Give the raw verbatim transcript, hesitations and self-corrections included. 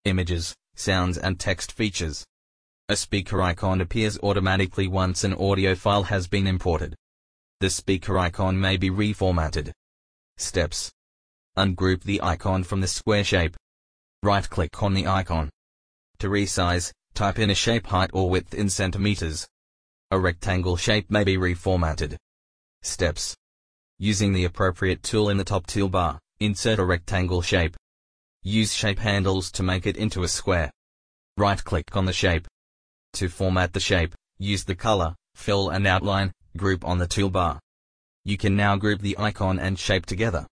Images, sounds and text features. A speaker icon appears automatically once an audio file has been imported. The speaker icon may be reformatted. Steps. Ungroup the icon from the square shape. Right-click on the icon. To resize, type in a shape height or width in centimeters. A rectangle shape may be reformatted. Steps. Using the appropriate tool in the top toolbar, insert a rectangle shape. Use shape handles to make it into a square. Right-click on the shape. To format the shape, use the color, fill and outline group on the toolbar. You can now group the icon and shape together.